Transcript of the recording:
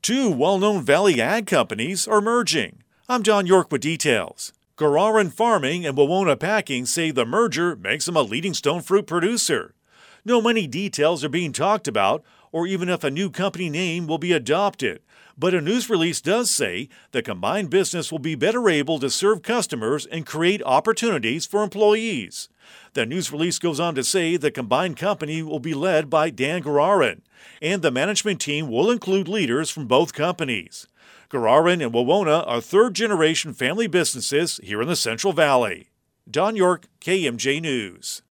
Two well-known Valley ag companies are merging. I'm Don York with details. Gararan Farming and Wawona Packing say the merger makes them a leading stone fruit producer. No many details are being talked about, or even if a new company name will be adopted. But a news release does say the combined business will be better able to serve customers and create opportunities for employees. The news release goes on to say the combined company will be led by Dan Gararan, and the management team will include leaders from both companies. Gararan and Wawona are third-generation family businesses here in the Central Valley. Don York, KMJ News.